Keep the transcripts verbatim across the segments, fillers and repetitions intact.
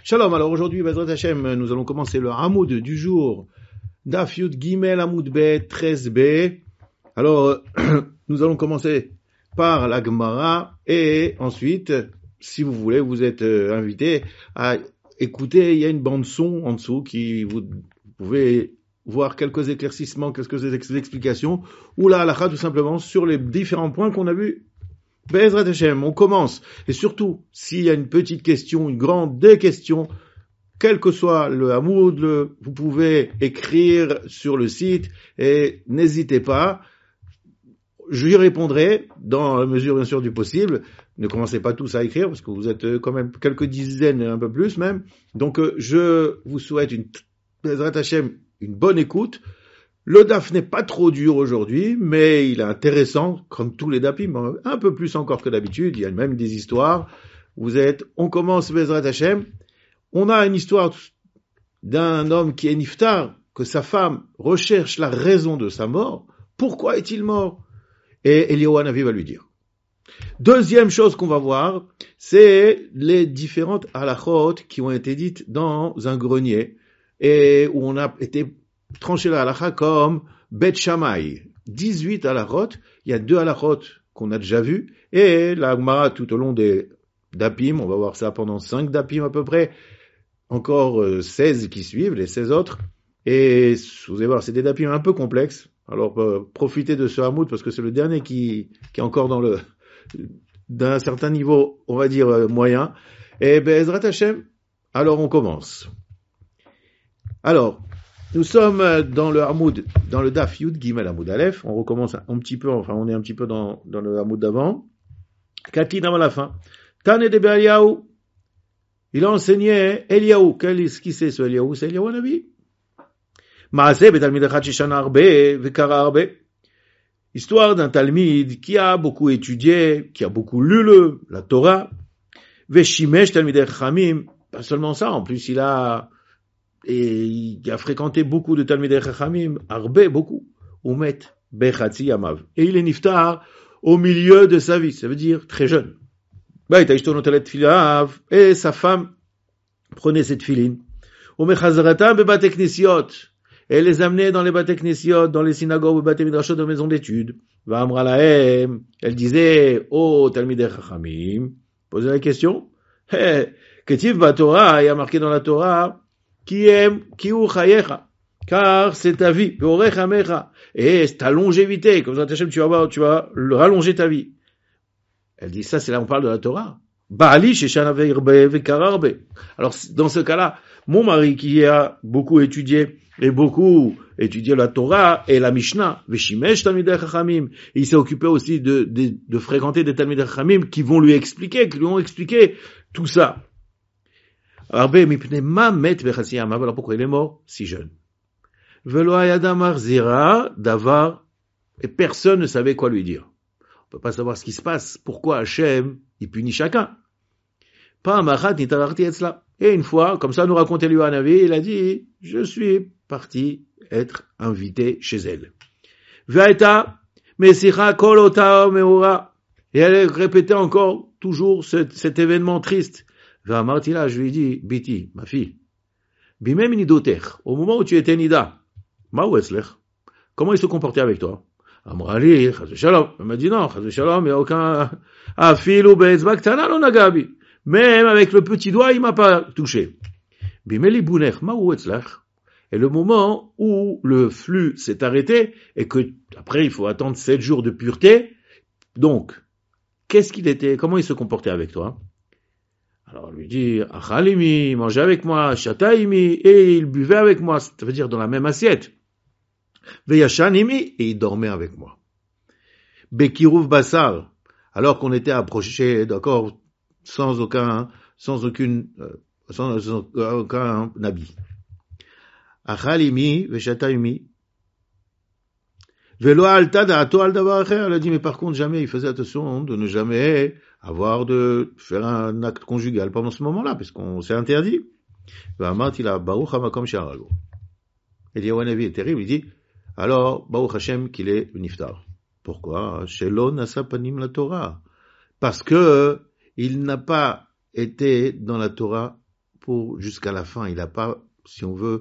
Shalom, alors aujourd'hui, Bezrat Hashem, nous allons commencer le Hamoud du jour, Daf Yud Gimel Hamoud B, treize B. Alors, nous allons commencer par la Gemara et ensuite, si vous voulez, vous êtes euh, invité à écouter, il y a une bande son en dessous qui vous, vous pouvez voir quelques éclaircissements, quelques explications, ou la halakha tout simplement sur les différents points qu'on a vus. Bezrat Hashem, on commence. Et surtout, s'il y a une petite question, une grande, des questions, quel que soit le hamoud, le, vous pouvez écrire sur le site et n'hésitez pas. Je y répondrai dans la mesure bien sûr du possible. Ne commencez pas tous à écrire parce que vous êtes quand même quelques dizaines, un peu plus même. Donc je vous souhaite une Bezrat Hashem, une bonne écoute. Le daf n'est pas trop dur aujourd'hui, mais il est intéressant, comme tous les dapim, un peu plus encore que d'habitude. Il y a même des histoires. Vous êtes, on commence Bezrat Hashem. On a une histoire d'un homme qui est niftar, que sa femme recherche la raison de sa mort. Pourquoi est-il mort? Et Eliyahu Hanavi va lui dire. Deuxième chose qu'on va voir, c'est les différentes halachot qui ont été dites dans un grenier et où on a été tranché la halakha comme Bet Shammai. dix-huit halachot, il y a deux halachot qu'on a déjà vues, et la Gemara tout au long des dapim, on va voir ça pendant cinq dapim à peu près, encore euh, seize qui suivent, les seize autres, et vous allez voir, c'est des dapim un peu complexes, alors euh, profitez de ce hamoud, parce que c'est le dernier qui, qui est encore dans le, d'un certain niveau, on va dire, euh, moyen, et Bezrat Hashem, alors on commence. Alors, nous sommes dans le Hamoud, dans le Daf Yud Gimel Hamoud Aleph. On recommence un petit peu, enfin, on est un petit peu dans, dans le Hamoud d'avant. Katin avant la fin. Tane de Eliyahu. Il a enseigné Eliyahu. Qu'est-ce qui c'est ce Eliyahu? C'est Eliyahu Hanavi. Maaseh betalmid echad sheshana arbe vekara arbe. Histoire d'un talmid qui a beaucoup étudié, qui a beaucoup lu le, la Torah. Veshimesh talmidei chachamim. Pas seulement ça, en plus il a et il a fréquenté beaucoup de Talmidei Chachamim, Arbe, beaucoup, Umet Bechatzi Yamav. Et il est niftar au milieu de sa vie, ça veut dire très jeune. Et sa femme prenait cette filine. Umechazaratam bebate knesiot. Et les amenait dans les bate knesiot, dans les synagogues, bate midrashot, dans les maisons d'études. Va'amra lahem. Elle disait, oh Talmidei Chachamim, posez la question. Hey, Ketiv Batorah, il y a marqué dans la Torah, qui aime, qui ou chayecha, car c'est ta vie, peorecha mecha, et ta longévité, comme ça, tu vas voir, tu vas rallonger ta vie. Elle dit, ça, c'est là, on parle de la Torah. Baali, sheshana ve'irbe, ve'kararbe. Alors, dans ce cas-là, mon mari, qui a beaucoup étudié, et beaucoup étudié la Torah et la Mishnah, ve'shimesh talmidei chachamim, il s'est occupé aussi de, de, de fréquenter des talmidei chachamim qui vont lui expliquer, qui lui ont expliqué tout ça. Alors pourquoi il est mort si jeune? Et personne ne savait quoi lui dire. On peut pas savoir ce qui se passe. Pourquoi Hachem, il punit chacun? Et une fois, comme ça nous racontait Eliyahu Hanavi, il a dit, je suis parti être invité chez elle. Et elle répétait encore toujours cet, cet événement triste. Marti là, je lui ai dit, Biti, ma fille, bimem nidoter, au moment où tu étais nida, ma weslech, comment il se comportait avec toi? Amrali, chaz shalom. Elle m'a dit non, chaz shalom, il n'y a aucun, afil ou be'etzba ktana lo nagabi. Même avec le petit doigt, il m'a pas touché. Bimeli bunech, ma weslech. Et le moment où le flux s'est arrêté, et que, après, il faut attendre sept jours de pureté, donc, qu'est-ce qu'il était, comment il se comportait avec toi? Alors, il lui dit, Achalimi, il mangeait avec moi, Shataimi, et il buvait avec moi, ça veut dire dans la même assiette. Veyashanimi, et il dormait avec moi. Bekiruv Basar, alors qu'on était approché, d'accord, sans aucun, sans aucune, euh, sans, sans aucun habit. Achalimi, Veshataimi, Velo alta da'ato al davar acher. Elle a dit, mais par contre, jamais, il faisait attention de ne jamais avoir de faire un acte conjugal pendant ce moment-là, parce qu'on s'est interdit. Va'amarti la baruch hamakom she'arago. Eliyahu Hanavi est terrible, il dit, alors, baruch Hashem qu'il est niftar. Pourquoi? Shelo nasa panim la Torah. Parce que il n'a pas été dans la Torah pour jusqu'à la fin. Il n'a pas, si on veut,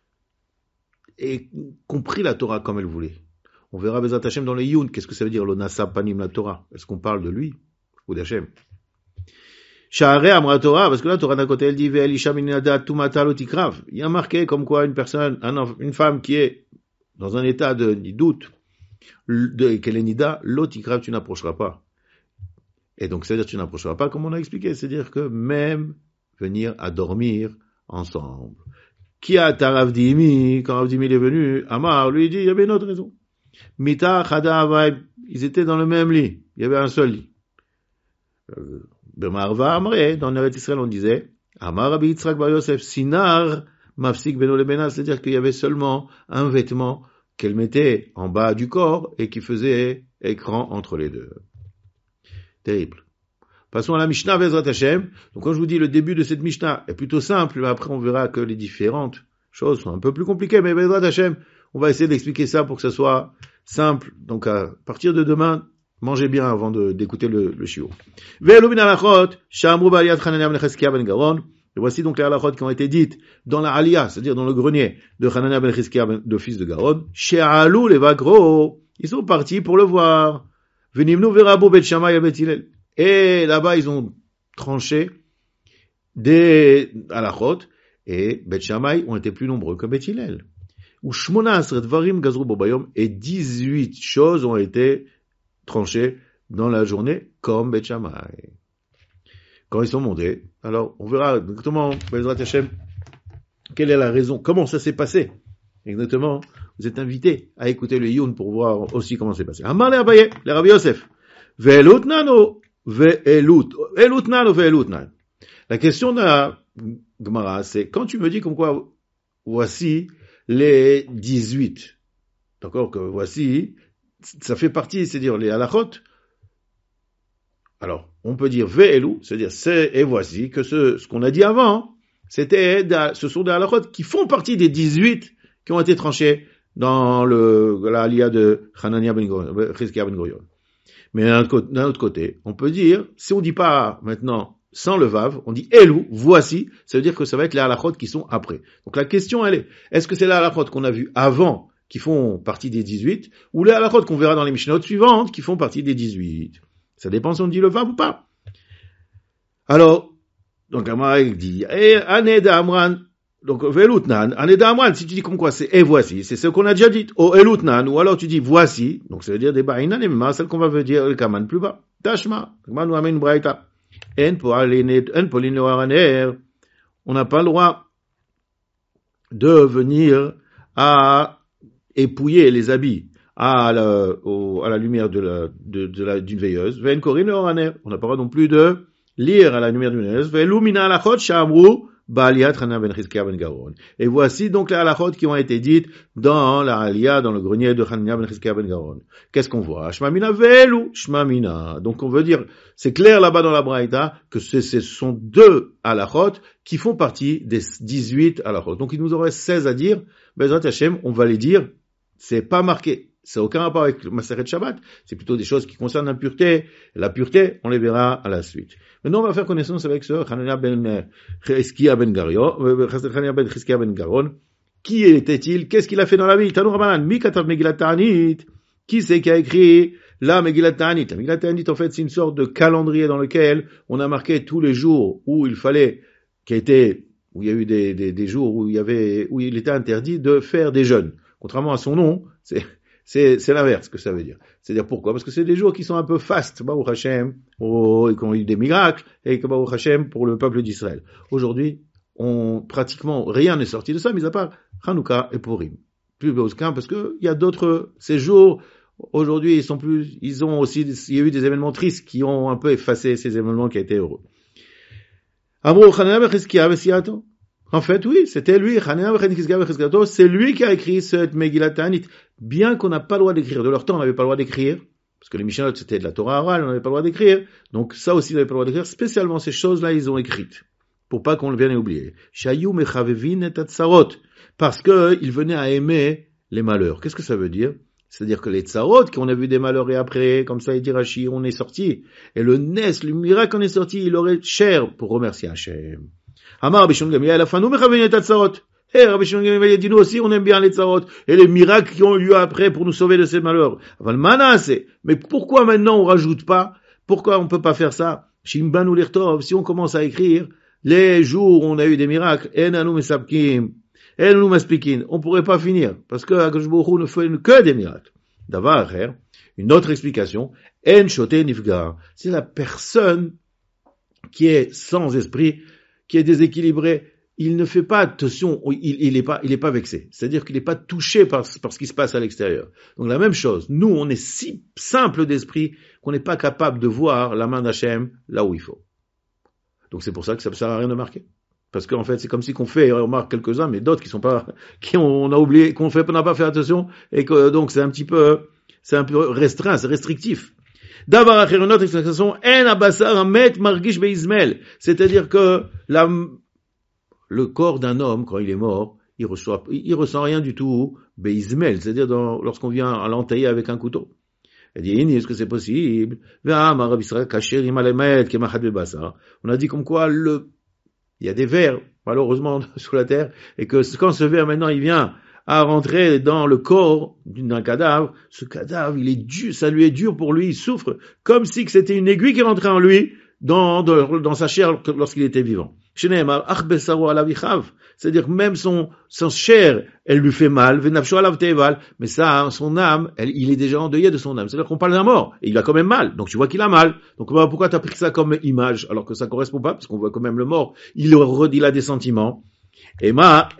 et compris la Torah comme elle voulait. On verra Bezrat Hashem dans les Youn. Qu'est-ce que ça veut dire, l'onasa panim la Torah? Est-ce qu'on parle de lui ou d'Hashem? Sha'arei amra Torah, parce que la Torah d'un côté elle dit ve'el isha min adat tumata lo tikrav. Il y a marqué comme quoi une personne, un, une femme qui est dans un état de doute, de qu'elle est nida, lo tikrav, tu n'approcheras pas. Et donc c'est-à-dire tu n'approcheras pas, comme on a expliqué, c'est-à-dire que même venir à dormir ensemble. Qui a Rav Dimi, quand Rav Dimi est venu, Amar lui dit il y avait une autre raison. Mita Chada Avai, ils étaient dans le même lit, il y avait un seul lit. Bemarva Amre, dans Eretz Israël on disait Amar Rabbi Yitzhak bar Yosef Sinar Mafsik Beno Lebena, c'est-à-dire qu'il y avait seulement un vêtement qu'elle mettait en bas du corps et qui faisait écran entre les deux. Terrible. Passons à la Mishnah Bezrat Hashem. Donc quand je vous dis le début de cette Mishnah est plutôt simple, mais après on verra que les différentes choses sont un peu plus compliquées, mais Bezrat Hashem, on va essayer d'expliquer ça pour que ça soit simple. Donc à partir de demain, mangez bien avant de, d'écouter le, le shiur. Ve'elu min halachot, sha'amru ba'aliyat Hanania ben Chizkiya ben Garon. Et voici donc les halachot qui ont été dites dans la aliyah, c'est-à-dire dans le grenier de Hanania ben Chizkiya ben, de fils de Garon. She'alu levagro. Ils sont partis pour le voir. Venimnu verabo bet Shammai et bet Hillel. Et là-bas, ils ont tranché des halachot, et Bet Shammai ont été plus nombreux que Bet Hillel. Ou Shmona Asret Varim Gazru Bobayom, et dix-huit choses ont été tranchées dans la journée, comme Bet Shammai. Quand ils sont montés, alors on verra exactement, Bezrat Hashem, quelle est la raison, comment ça s'est passé. Exactement, vous êtes invités à écouter le Youn pour voir aussi comment c'est passé. Amar le Abaye, le Rabbi Yosef, Ve'elut nano, Ve'elut, Elut nano, Ve'elut nano. La question de la Gemara, c'est quand tu me dis comme quoi, voici les dix-huit, d'accord, que voici, ça fait partie, c'est-à-dire les halachot. Alors, on peut dire ve'elu, c'est-à-dire c'est et voici que ce, ce qu'on a dit avant, c'était, ce sont des halachot qui font partie des dix-huit qui ont été tranchés dans le, la aliyah de Hanania ben Chizkiya ben Gurion. Mais d'un autre côté, on peut dire, si on dit pas maintenant sans le vav, on dit elu, voici, ça veut dire que ça va être les halachot qui sont après. Donc la question elle est, est-ce que c'est les halachot qu'on a vu avant qui font partie des dix-huit, ou les halachot qu'on verra dans les mishnot suivantes qui font partie des dix-huit? Ça dépend si on dit le vav ou pas. Alors, donc Amar dit, eh, Aneda Amran, donc Velutnan, Aneda Amran, si tu dis comme quoi c'est et voici, c'est ce qu'on a déjà dit, ou Elutnan, ou alors tu dis voici, donc ça veut dire des ba'inan, et même celle qu'on va dire le kaman plus bas. Tashma, Kaman ou Amen Braïta. En Pauline le Haraner, on n'a pas le droit de venir à épouiller les habits à la, au, à la lumière de la, de, de la, d'une veilleuse. Ven Corinne le Haraner, on n'a pas le droit non plus de lire à la lumière d'une veilleuse. Velumina halachot shamru ba'aliyat Hanania ben Chizkiya ben Garon. Et voici donc les halachot qui ont été dites dans la aliyah, dans le grenier de Hanania ben Chizkiya ben Garon. Qu'est-ce qu'on voit? Shmamina velu, shmamina. Donc on veut dire, c'est clair là-bas dans la Braïta, que ce, ce sont deux halachot qui font partie des dix-huit halachot. Donc il nous aurait seize à dire. Bezrat Hashem, on va les dire, c'est pas marqué. Ça n'a aucun rapport avec le Maseret Shabbat. C'est plutôt des choses qui concernent la pureté. La pureté, on les verra à la suite. Maintenant, on va faire connaissance avec ce Hanania ben Chizkiya ben Garon. Qui était-il? Qu'est-ce qu'il a fait dans la vie? Tanu Rabbanan, Mi katav Megillat Ta'anit. Qui c'est qui a écrit la Megillat Ta'anit? La Megillat Ta'anit, en fait, c'est une sorte de calendrier dans lequel on a marqué tous les jours où il fallait, qui a été, où il y a eu des, des, des jours où il y avait, où il était interdit de faire des jeûnes. Contrairement à son nom, c'est, C'est, c'est l'inverse que ça veut dire. C'est-à-dire pourquoi? Parce que c'est des jours qui sont un peu fastes, Baruch Hashem, oh, et qui ont eu des miracles, et que Baruch Hashem pour le peuple d'Israël. Aujourd'hui, on, pratiquement rien n'est sorti de ça, mis à part Hanouka et Purim. Plus aucun, parce que il y a d'autres, ces jours, aujourd'hui, ils sont plus, ils ont aussi, il y a eu des événements tristes qui ont un peu effacé ces événements qui étaient heureux. Amrou Hanania ben Chizkiya ben Siato. En fait, oui, c'était lui, c'est lui qui a écrit cette Megillat Ta'anit. Bien qu'on n'a pas le droit d'écrire, de leur temps, on n'avait pas le droit d'écrire, parce que les Mishnayot, c'était de la Torah orale, on n'avait pas le droit d'écrire, donc ça aussi, on n'avait pas le droit d'écrire, spécialement ces choses-là, ils ont écrites, pour pas qu'on le vienne oublier. Shayu mechavevin et atzarot, parce que ils venaient à aimer les malheurs. Qu'est-ce que ça veut dire? C'est-à-dire que les tzarot, qu'on a vu des malheurs et après, comme ça, il dit Rashi, on est sorti, et le nes, le miracle, on est sorti, il aurait cher pour remercier Hachem. Amar Rabbi Shimon Gamliel, afanu mechaven et atzarot. Eh, Rabbi Shimon Gamliel dit, nous aussi, on aime bien les tzarot, et les miracles qui ont eu lieu après pour nous sauver de ces malheurs. Aval manase. Mais pourquoi maintenant on rajoute pas? Pourquoi on peut pas faire ça? Shimbanu lirtov, si on commence à écrire, les jours où on a eu des miracles, enanu mesabkim, enanu maspikin, on pourrait pas finir, parce que Akadosh Baruch Hu ne fait que des miracles. Davar acher, une autre explication, en shote nifgar, c'est la personne qui est sans esprit, qui est déséquilibré, il ne fait pas attention, il, il est pas, il est pas vexé. C'est-à-dire qu'il n'est pas touché par, par ce qui se passe à l'extérieur. Donc la même chose. Nous, on est si simple d'esprit qu'on n'est pas capable de voir la main d'Hachem là où il faut. Donc c'est pour ça que ça ne sert à rien de marquer. Parce qu'en fait, c'est comme si qu'on fait, on marque quelques-uns, mais d'autres qui sont pas, qui on, on a oublié, qu'on fait, on n'a pas fait attention, et que, donc c'est un petit peu, c'est un peu restreint, c'est restrictif. D'avoir à une autre explication, en abassar amet margish beizmel. C'est-à-dire que la, le corps d'un homme, quand il est mort, il reçoit, il ressent rien du tout, beizmel. C'est-à-dire dans, lorsqu'on vient à l'entailler avec un couteau. Elle dit, est-ce que c'est possible? On a dit comme quoi le, il y a des vers, malheureusement, sous la terre, et que quand ce ver maintenant, il vient à rentrer dans le corps d'un cadavre, ce cadavre, il est dur, ça lui est dur pour lui, il souffre, comme si que c'était une aiguille qui rentrait en lui, dans, dans, dans sa chair lorsqu'il était vivant. C'est-à-dire que même son, son chair, elle lui fait mal, mais ça, son âme, elle, il est déjà endeuillé de son âme. C'est-à-dire qu'on parle d'un mort, et il a quand même mal, donc tu vois qu'il a mal. Donc pourquoi tu as pris ça comme image, alors que ça correspond pas, parce qu'on voit quand même le mort, il, il a des sentiments. C'est-à-dire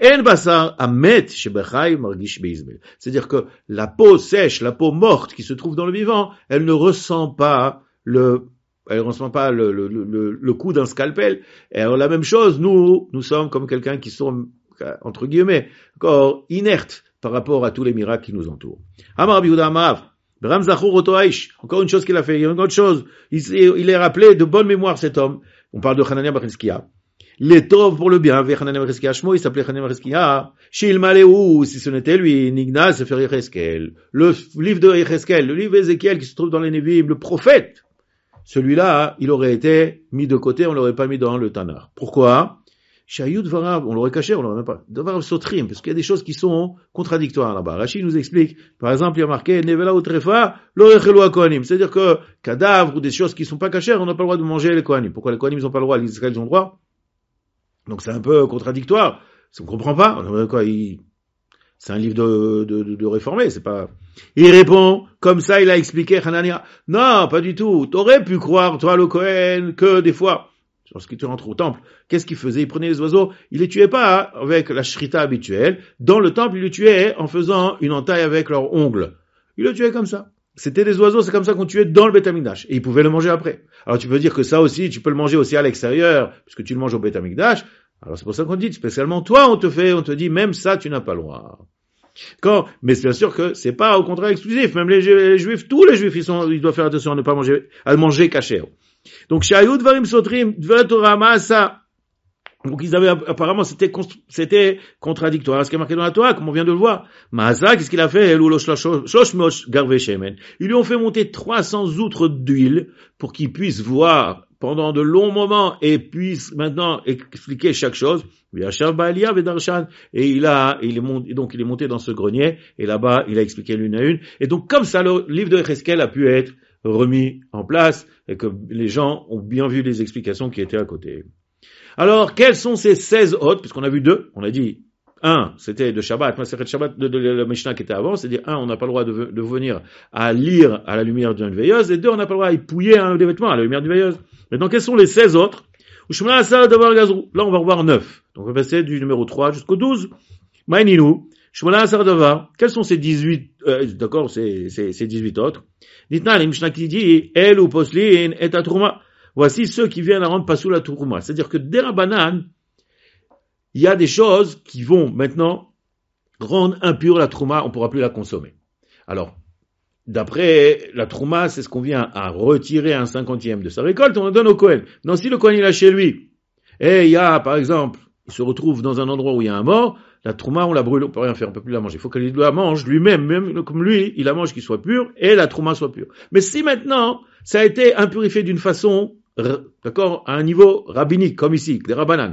que la peau sèche, la peau morte qui se trouve dans le vivant, elle ne ressent pas le elle ne ressent pas le, le, le, le coup d'un scalpel. Et alors la même chose, nous, nous sommes comme quelqu'un qui sont, entre guillemets, encore inertes par rapport à tous les miracles qui nous entourent. Amar Rabbi Yehuda Amarav, Bram Zachor Oto Aish, encore une chose qu'il a fait, il y a une autre chose, il, il est rappelé de bonne mémoire cet homme. On parle de Hanania bar Hizkiya. Les tov pour le bien, avec Hanania bar Hizkiya Shmo, il s'appelait Hanania bar Hizkiya. Shil Maleu, si ce n'était lui, Nigna Sefer Yecheskel. Le livre de Yecheskel, le livre d'Ézéchiel qui se trouve dans les Nevi'im, le prophète. Celui-là, il aurait été mis de côté, on l'aurait pas mis dans le Tanakh. Pourquoi? Shayud Varav, on l'aurait caché, on l'aurait même pas. Varav Sotrim, parce qu'il y a des choses qui sont contradictoires là-bas. Rachid nous explique, par exemple, il y a marqué Nevela ou Trefa, l'orechelu hakohanim. C'est-à-dire que cadavres ou des choses qui sont pas cachères, on n'a pas le droit de manger les kohanim. Pourquoi les kohanim ils ont pas le droit, les Israéliens ils ont le droit? Donc c'est un peu contradictoire. On comprend pas. Quoi, il... C'est un livre de, de, de, de réformé, c'est pas... Il répond, comme ça, il a expliqué, Hanania. Non, pas du tout. T'aurais pu croire, toi, le Kohen, que des fois, lorsqu'il te rentre au temple, qu'est-ce qu'il faisait? Il prenait les oiseaux, il les tuait pas hein, avec la shrita habituelle. Dans le temple, il les tuait en faisant une entaille avec leurs ongles. Il le tuait comme ça. C'était des oiseaux, c'est comme ça qu'on tuait dans le Beth Amikdash. Et il pouvait le manger après. Alors tu peux dire que ça aussi, tu peux le manger aussi à l'extérieur, puisque tu le manges au Beth Amikdash. Alors c'est pour ça qu'on dit, spécialement toi, on te fait, on te dit, même ça, tu n'as pas le droit. Quand, mais c'est bien sûr que c'est pas au contraire exclusif. Même les, les juifs, tous les juifs, ils sont, ils doivent faire attention à ne pas manger, à manger caché. Donc, Shayud Varim Sotrim, Dvarat Torah Maasa. Donc, ils avaient, apparemment, c'était, c'était contradictoire à ce qui est marqué dans la Torah, comme on vient de le voir. Maasa, qu'est-ce qu'il a fait? Ils lui ont fait monter trois cents outres d'huile pour qu'ils puissent voir pendant de longs moments et puisse maintenant expliquer chaque chose. Et il a, il est monté, donc il est monté dans ce grenier et là-bas il a expliqué l'une à une. Et donc comme ça, le livre de Yecheskel a pu être remis en place et que les gens ont bien vu les explications qui étaient à côté. Alors quels sont ces seize hôtes? Puisqu'on a vu deux, on a dit un, c'était de Shabbat, Masechet Shabbat de, de, de la Mishnah qui était avant, c'est-à-dire un, on n'a pas le droit de, de venir à lire à la lumière d'une veilleuse, et deux, on n'a pas le droit à épouiller un des vêtements à la lumière d'une veilleuse. Maintenant, quels sont les seize autres? Là, on va revoir neuf. Donc, on va passer du numéro trois jusqu'au douze. Maïninou, Shmona Asar Davar. Quels sont ces dix-huit, euh, d'accord, ces, ces, ces dix-huit autres? Dites-nous, les Mishnah qui dit, El ou Poslin et Atrouma. Voici ceux qui viennent à rendre pas sous la Trouma. C'est-à-dire que des Rabbanan, il y a des choses qui vont maintenant rendre impure la Trouma, on pourra plus la consommer. Alors, d'après la Trouma, c'est ce qu'on vient à retirer un cinquantième de sa récolte, on le donne au Kohen. Non, si le Kohen il a chez lui, et il y a, par exemple, il se retrouve dans un endroit où il y a un mort, la Trouma, on la brûle, on peut rien faire, on peut plus la manger. Il faut qu'il la mange lui-même, même comme lui, il la mange qu'il soit pur, et la Trouma soit pure. Mais si maintenant, ça a été impurifié d'une façon, d'accord, à un niveau rabbinique, comme ici, des rabbanan,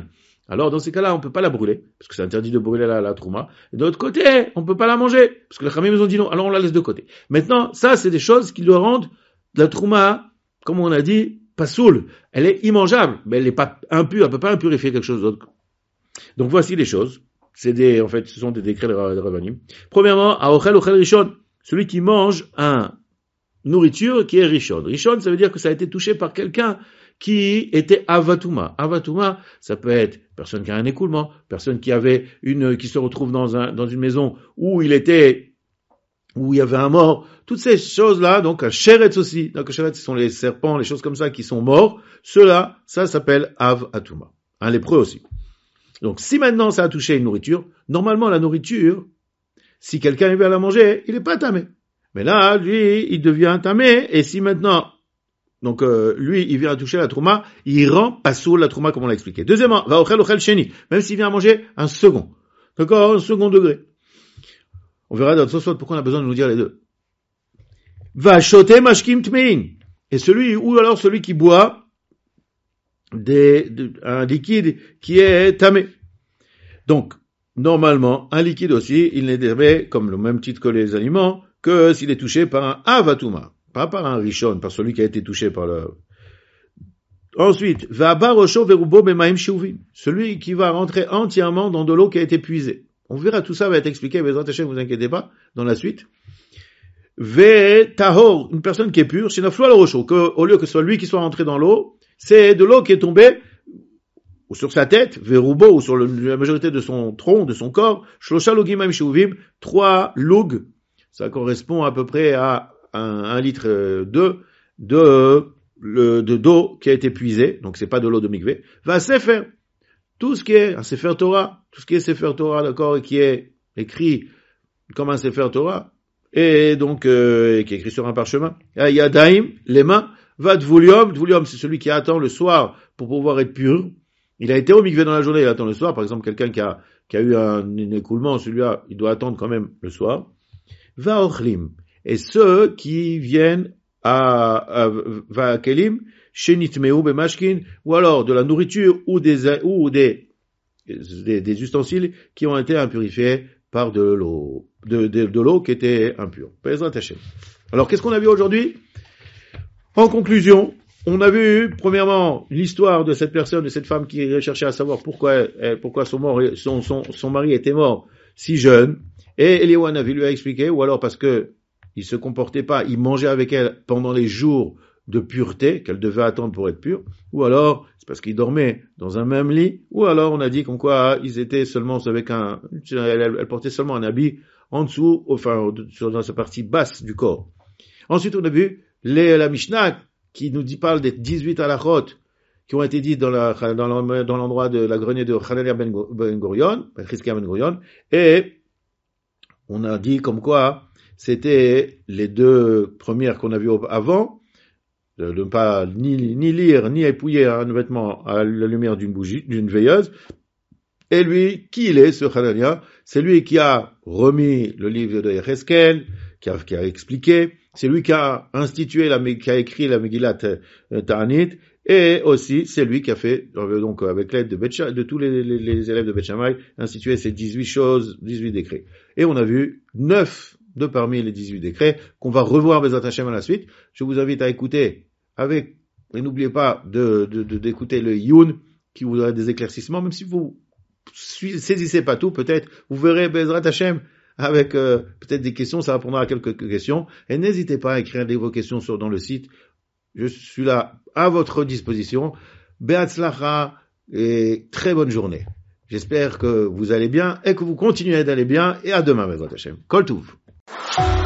Alors, dans ces cas-là, on peut pas la brûler, parce que c'est interdit de brûler la, la trouma. Et de l'autre côté, on peut pas la manger, parce que les Khamim nous ont dit non, alors on la laisse de côté. Maintenant, ça, c'est des choses qui le rendent la trouma, comme on a dit, pas soul. Elle est immangeable, mais elle est pas impure, elle peut pas impurifier quelque chose d'autre. Donc voici les choses. C'est des, en fait, ce sont des décrets de Ravanim. Premièrement, Aochel Ochel Rishon. Celui qui mange un nourriture qui est Rishon. Rishon, ça veut dire que ça a été touché par quelqu'un qui était Avatuma. Avatuma, ça peut être personne qui a un écoulement, personne qui avait une, qui se retrouve dans un, dans une maison où il était, où il y avait un mort. Toutes ces choses-là, donc un sheretz aussi. Donc un sheretz, ce sont les serpents, les choses comme ça qui sont morts. Cela, ça s'appelle Avatuma. Un lépreux aussi. Donc si maintenant ça a touché une nourriture, normalement la nourriture, si quelqu'un vient la manger, il n'est pas tamé. Mais là, lui, il devient tamé, et si maintenant, donc euh, lui, il vient toucher la trouma, il rend pas sous la trouma comme on l'a expliqué. Deuxièmement, va ochel ochel sheni, même s'il vient manger un second, d'accord, un second degré. On verra dans ce soir pourquoi on a besoin de nous dire les deux. Va shoter mashkim tmein, et celui, ou alors celui qui boit des, de, un liquide qui est tamé. Donc, normalement, un liquide aussi, il n'est tamé, comme le même titre que les aliments, que s'il est touché par un avatuma, pas par un rishon, par celui qui a été touché par le... Ensuite, va barosho verubo bemaim shuvim, celui qui va rentrer entièrement dans de l'eau qui a été puisée. On verra, tout ça va être expliqué, mais ne vous inquiétez pas, dans la suite. Ve tahor, une personne qui est pure, chez naflo al rosho, que, au lieu que ce soit lui qui soit rentré dans l'eau, c'est de l'eau qui est tombée ou sur sa tête, verubo, ou sur le, la majorité de son tronc, de son corps, shlosha logim shuvim, trois logs, ça correspond à peu près à un, un litre de, de, le, de d'eau qui a été puisée, donc c'est pas de l'eau de mikvé, va sefer, tout ce qui est un sefer Torah, tout ce qui est sefer Torah, d'accord, et qui est écrit comme un sefer Torah, et donc, euh, qui est écrit sur un parchemin, yadaim, les mains, va dvulium, dvulium, c'est celui qui attend le soir pour pouvoir être pur. Il a été au mikvé dans la journée, il attend le soir. Par exemple, quelqu'un qui a, qui a eu un, un écoulement, celui-là, il doit attendre quand même le soir. Va ochlim. Et ceux qui viennent à, à va kelim, shenitmeu bemashkin, ou alors de la nourriture ou des, ou des, des, des ustensiles qui ont été impurifiés par de l'eau, de, de, de l'eau qui était impure. Alors, qu'est-ce qu'on a vu aujourd'hui? En conclusion, on a vu, premièrement, l'histoire de cette personne, de cette femme qui cherchait à savoir pourquoi, elle, pourquoi son, mort, son, son, son mari était mort si jeune. Et Eliyahu Hanavi lui a expliqué, ou alors parce que il se comportait pas, il mangeait avec elle pendant les jours de pureté qu'elle devait attendre pour être pure, ou alors c'est parce qu'ils dormaient dans un même lit, ou alors on a dit comme quoi ils étaient seulement avec un, elle, elle portait seulement un habit en dessous, enfin dans sa partie basse du corps. Ensuite on a vu les, la Mishnah qui nous dit, parle des dix-huit halachot qui ont été dites dans, la, dans, la, dans l'endroit de la grenier de Hanania ben Gurion, Chizkiah ben Gurion, et on a dit comme quoi c'était les deux premières qu'on a vues avant, de ne pas ni, ni lire, ni épouiller un vêtement à la lumière d'une bougie, d'une veilleuse. Et lui, qui il est, ce Hanania? C'est lui qui a remis le livre de Yecheskel, qui a, qui a expliqué, c'est lui qui a institué, la, qui a écrit la Megillat Ta'anit, et aussi c'est lui qui a fait, donc avec l'aide de, Betcha, de tous les, les, les élèves de Beth Shammai, institué ces dix-huit choses, dix-huit décrets. Et on a vu neuf de parmi les dix-huit décrets qu'on va revoir Bezrat Hashem à la suite. Je vous invite à écouter avec, et n'oubliez pas de, de, de d'écouter le Youn qui vous donnera des éclaircissements, même si vous saisissez pas tout, peut-être vous verrez Bezrat Hashem avec euh, peut-être des questions, ça répondra à quelques questions. Et n'hésitez pas à écrire vos questions sur, dans le site. Je suis là à votre disposition. Be'atzlacha et très bonne journée. J'espère que vous allez bien et que vous continuez d'aller bien. Et à demain, Bezrat Hashem. Kol Tuv.